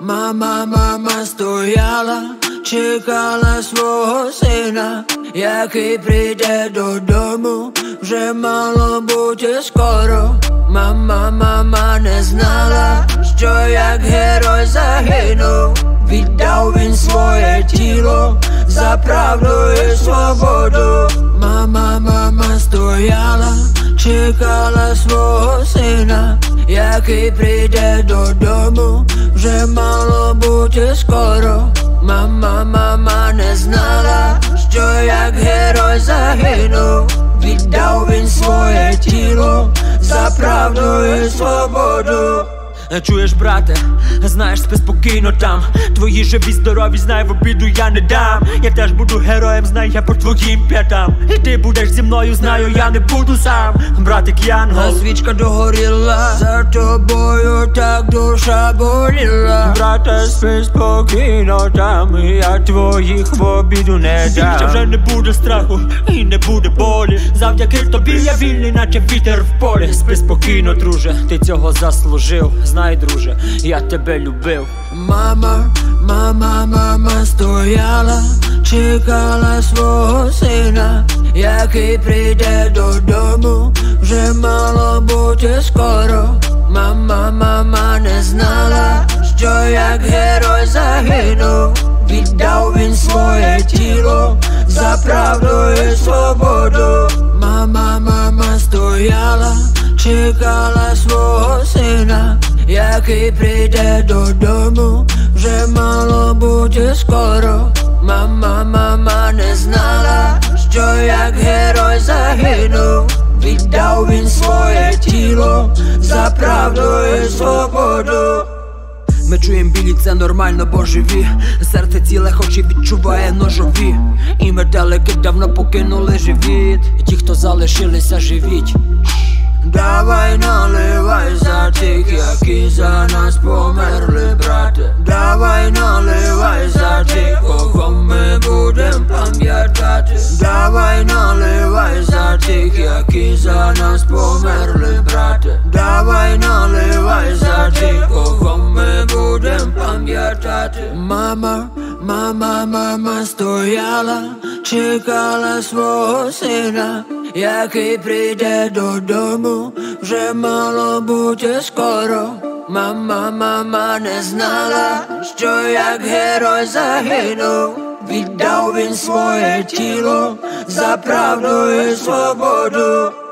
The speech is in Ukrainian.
Мама стояла, чекала свого сина, який прийде додому, вже мало бути скоро. Мама не знала, що як герой загинув, віддав він своє тіло за правду і свободу. Мама стояла, чекала свого сина, який прийде додому, вже мало бути скоро. Мама не знала, що як герой загинув, віддав він своє тіло за правду і свободу. Чуєш, брате, знаєш, спи спокійно там. Твої живі здорові, знай, в обіду я не дам. Я теж буду героєм, знай, я по твоїм п'ятам. І ти будеш зі мною, знаю, я не буду сам. Братик Янгол, свічка догоріла, за тобою так душа боліла. Брате, спи спокійно там, я твоїх в обіду не дам. Ще вже не буде страху і не буде болі. Завдяки тобі я вільний, наче вітер в полі. Спи спокійно, друже, ти цього заслужив. Знай, друже, я тебе любив. Мама стояла, чекала свого сина, який прийде додому, вже мало бути скоро. Мама не знала, що як герой загинув, віддав він своє тіло за правду і свободу. Мама стояла, чекала свого сина, який прийде додому, вже мало бути скоро. Мама не знала, що як герой загинув, віддав він своє тіло за правду і свободу. Ми чуєм білі, це нормально, бо живі. Серце ціле, хоч і відчуває ножові. І метелики давно покинули живіт. І ті, хто залишилися, живіть. Давай наливай за тих, які за нас померли, брате. Давай наливай за тих, кого ми будем пам'ятати. Давай наливай за тих, які за нас померли, брате. Давай наливай за тих, кого ми будем пам'ятати. Мама стояла, чекала свого сина, який прийде додому, вже мало бути скоро. Мама не знала, що як герой загинув, віддав він своє тіло за правду і свободу.